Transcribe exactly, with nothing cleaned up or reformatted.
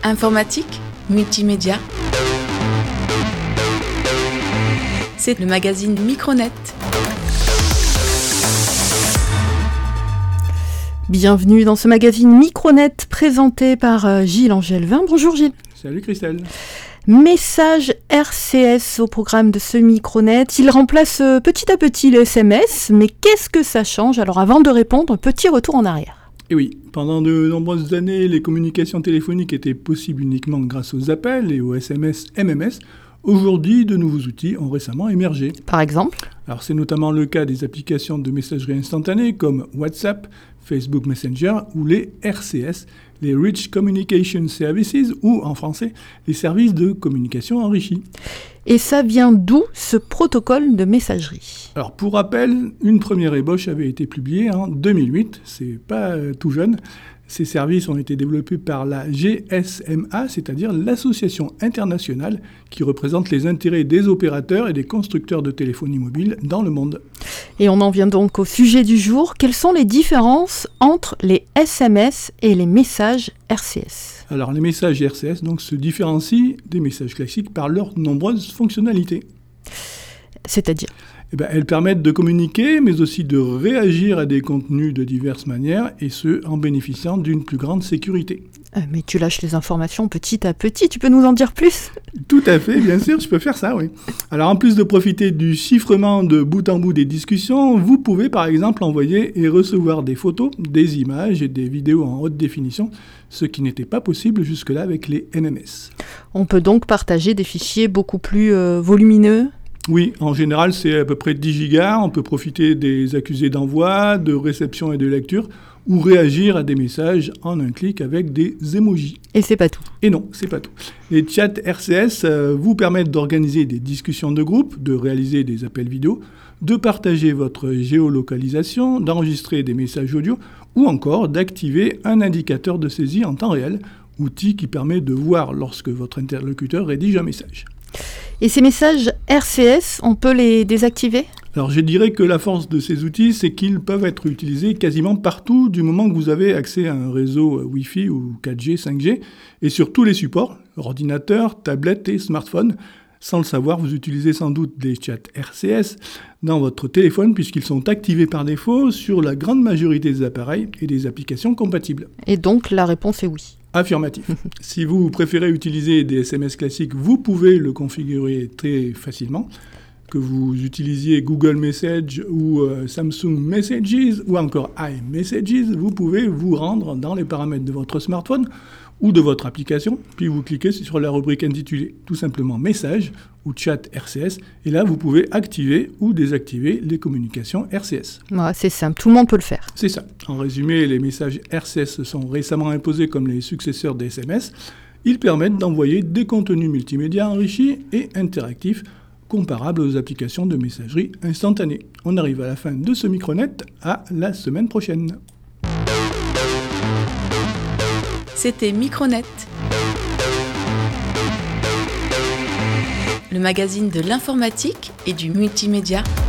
Informatique, multimédia. C'est le magazine Micronet. Bienvenue dans ce magazine Micronet présenté par Gilles Angelvin. Bonjour Gilles. Salut Christelle. Message R C S au programme de ce Micronet. Il remplace petit à petit le S M S, mais qu'est-ce que ça change? Alors avant de répondre, petit retour en arrière. Et oui, pendant de nombreuses années, les communications téléphoniques étaient possibles uniquement grâce aux appels et aux S M S M M S. Aujourd'hui, de nouveaux outils ont récemment émergé. Par exemple? Alors c'est notamment le cas des applications de messagerie instantanée comme WhatsApp, Facebook Messenger ou les R C S, les Rich Communication Services, ou en français, les services de communication enrichis. Et ça vient d'où ce protocole de messagerie? Alors pour rappel, une première ébauche avait été publiée en deux mille huit, c'est pas euh, tout jeune. Ces services ont été développés par la G S M A, c'est-à-dire l'Association internationale qui représente les intérêts des opérateurs et des constructeurs de téléphonie mobile dans le monde. Et on en vient donc au sujet du jour. Quelles sont les différences entre les S M S et les messages R C S? Alors les messages R C S donc, se différencient des messages classiques par leurs nombreuses fonctionnalités. C'est-à-dire? Eh ben, elles permettent de communiquer, mais aussi de réagir à des contenus de diverses manières, et ce, en bénéficiant d'une plus grande sécurité. Euh, mais tu lâches les informations petit à petit, tu peux nous en dire plus? Tout à fait, bien sûr, je peux faire ça, oui. Alors, en plus de profiter du chiffrement de bout en bout des discussions, vous pouvez par exemple envoyer et recevoir des photos, des images et des vidéos en haute définition, ce qui n'était pas possible jusque-là avec les M M S. On peut donc partager des fichiers beaucoup plus euh, volumineux? Oui, en général, c'est à peu près dix gigas. On peut profiter des accusés d'envoi, de réception et de lecture, ou réagir à des messages en un clic avec des emojis. Et c'est pas tout. Et non, c'est pas tout. Les chats R C S euh, vous permettent d'organiser des discussions de groupe, de réaliser des appels vidéo, de partager votre géolocalisation, d'enregistrer des messages audio, ou encore d'activer un indicateur de saisie en temps réel, outil qui permet de voir lorsque votre interlocuteur rédige un message. Et ces messages R C S, on peut les désactiver? Alors je dirais que la force de ces outils, c'est qu'ils peuvent être utilisés quasiment partout du moment que vous avez accès à un réseau Wi-Fi ou quatre G, cinq G, et sur tous les supports, ordinateurs, tablettes et smartphones. Sans le savoir, vous utilisez sans doute des chats R C S dans votre téléphone puisqu'ils sont activés par défaut sur la grande majorité des appareils et des applications compatibles. Et donc la réponse est oui. Affirmatif. Si vous préférez utiliser des S M S classiques, vous pouvez le configurer très facilement. Que vous utilisiez Google Message ou euh, Samsung Messages ou encore iMessages, vous pouvez vous rendre dans les paramètres de votre smartphone ou de votre application, puis vous cliquez sur la rubrique intitulée tout simplement Messages ou Chat R C S, et là vous pouvez activer ou désactiver les communications R C S. Ouais, c'est simple, tout le monde peut le faire. C'est ça. En résumé, les messages R C S se sont récemment imposés comme les successeurs des S M S. Ils permettent d'envoyer des contenus multimédia enrichis et interactifs comparables aux applications de messagerie instantanée. On arrive à la fin de ce Micronet, à la semaine prochaine. C'était Micronet, le magazine de l'informatique et du multimédia.